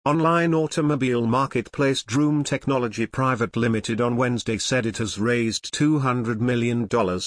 Online automobile marketplace Droom Technology Private Limited on Wednesday said it has raised $200 million,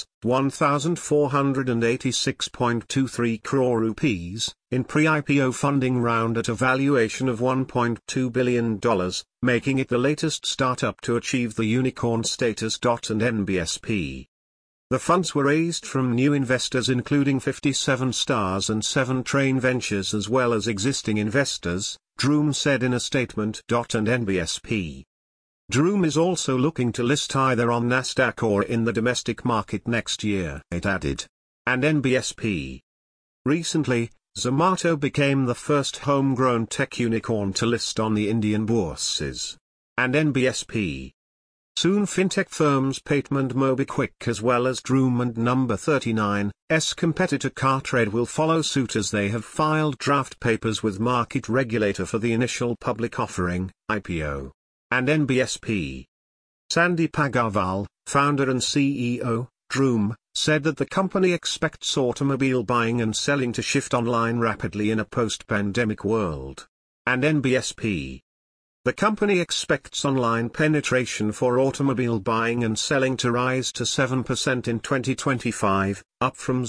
1,486.23 crore rupees, in pre-IPO funding round at a valuation of $1.2 billion, making it the latest startup to achieve the unicorn status. And NBSP. The funds were raised from new investors including 57 Stars and 7 Train Ventures as well as existing investors, Droom said in a statement. And NBSP. Droom is also looking to list either on Nasdaq or in the domestic market next year, it added. And NBSP. Recently, Zomato became the first homegrown tech unicorn to list on the Indian bourses. And NBSP. Soon fintech firms Paytm and MobiKwik as well as Droom and Number 39's competitor Cartrade will follow suit as they have filed draft papers with market regulator for the initial public offering, IPO. And NBSP. Sandeep Agarwal, founder and CEO, Droom, said that the company expects automobile buying and selling to shift online rapidly in a post-pandemic world. And NBSP. The company expects online penetration for automobile buying and selling to rise to 7% in 2025, up from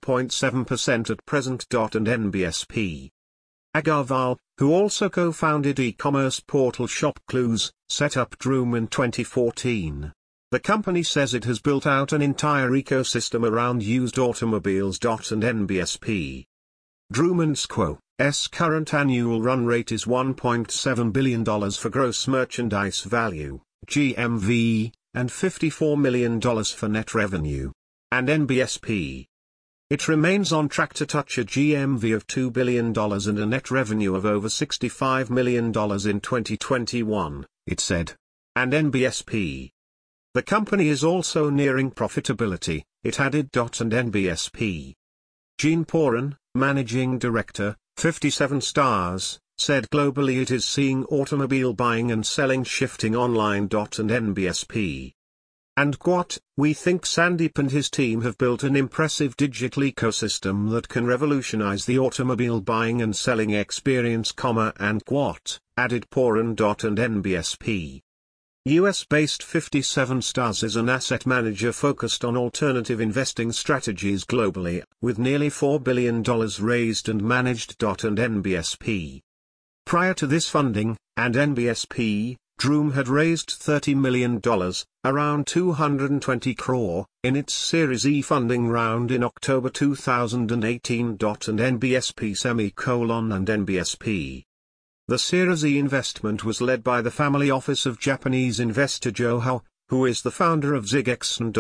0.7% at present. And NBSP. Agarwal, who also co-founded e-commerce portal ShopClues, set up Droom in 2014. The company says it has built out an entire ecosystem around used automobiles. And NBSP. Droom and Squo's current annual run rate is $1.7 billion for gross merchandise value, GMV, and $54 million for net revenue. And NBSP. It remains on track to touch a GMV of $2 billion and a net revenue of over $65 million in 2021, it said. And NBSP. The company is also nearing profitability, it added. And NBSP. Jean Poran, managing director, 57 Stars, said globally it is seeing automobile buying and selling shifting online. And NBSP. And quote, we think Sandeep and his team have built an impressive digital ecosystem that can revolutionize the automobile buying and selling experience, and quote, added Poran. And NBSP. US-based 57 Stars is an asset manager focused on alternative investing strategies globally, with nearly $4 billion raised and managed. And NBSP. Prior to this funding, and NBSP, Droom had raised $30 million, around 220 crore, in its Series E funding round in October 2018. And NBSP and NBSP. The Series E investment was led by the family office of Japanese investor Joe Howe, who is the founder of ZigX. And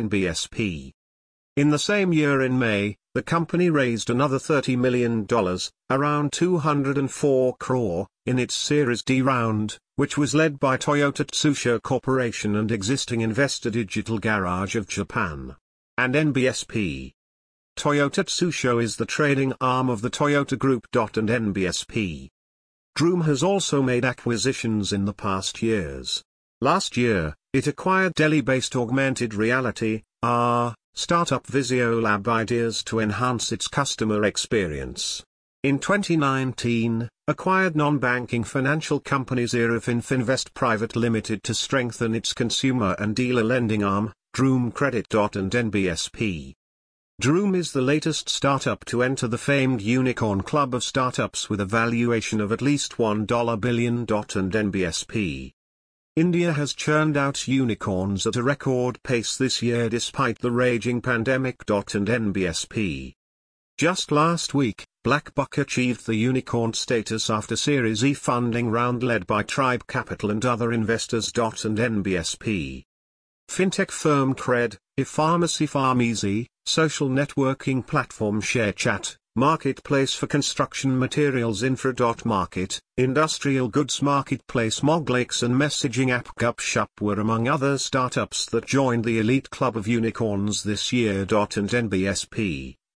NBSP. In the same year in May, the company raised another $30 million, around 204 crore, in its Series D round, which was led by Toyota Tsusho Corporation and existing investor Digital Garage of Japan. And NBSP. Toyota Tsusho is the trading arm of the Toyota Group. And NBSP. Droom has also made acquisitions in the past years. Last year, it acquired Delhi-based augmented reality startup Visiolab Ideas to enhance its customer experience. In 2019, acquired non-banking financial company Zerafin Finvest Private Limited to strengthen its consumer and dealer lending arm, Droom Credit. And NBSP. Droom is the latest startup to enter the famed unicorn club of startups with a valuation of at least $1 billion. And NBSP. India has churned out unicorns at a record pace this year despite the raging pandemic. And NBSP. Just last week, BlackBuck achieved the unicorn status after Series E funding round led by Tribe Capital and other investors. And NBSP. Fintech firm Cred, ePharmacy Pharmeasy, social networking platform ShareChat, marketplace for construction materials Infra.Market, industrial goods marketplace Moglix and messaging app Gupshup were among other startups that joined the elite club of unicorns this year. And NBSP.